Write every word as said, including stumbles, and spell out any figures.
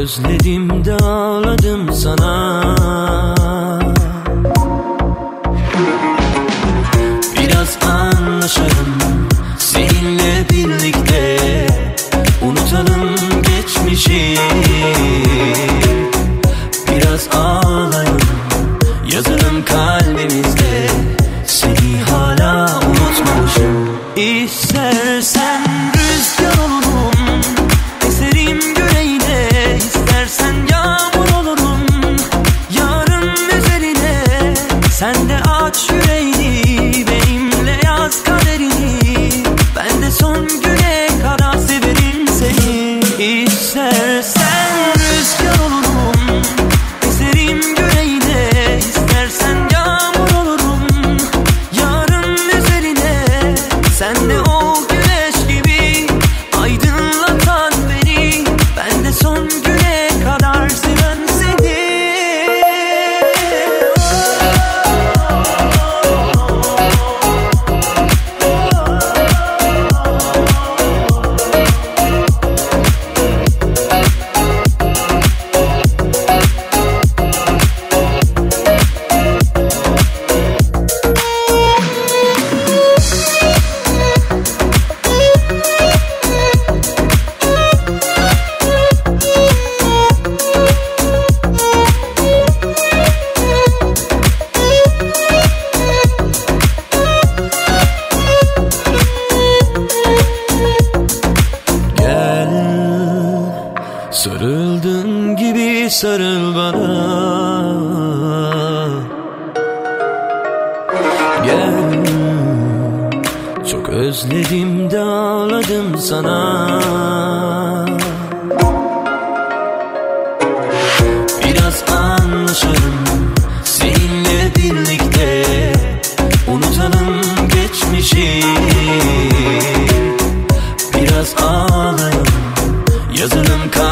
özledim de ağladım sana. Biraz anlaşalım seninle birlikte, unutalım geçmişi. Biraz ağlayalım, yazalım kalbimizde, seni hala unutmamışım. İstersen rüzgar olurum, eserim yüreğine. İstersen yağmur olurum, yarın üzerine. Sen de aç yüreğini, benimle yaz kaderini. Ben de son güne kadar severim seni. İstersen rüzgar olurum, eserim yüreğine. İstersen yağmur olurum, yarın üzerine. Sen de o güneş gibi aydınlatan beni. Ben de son güne kadar seven seni. Sarıldığın gibi sarıl bana. Gel, çok özledim de ağladım sana. Biraz anlaşalım seninle birlikte, unutalım geçmişi. Biraz ağlayalım, yazalım kalbimizde,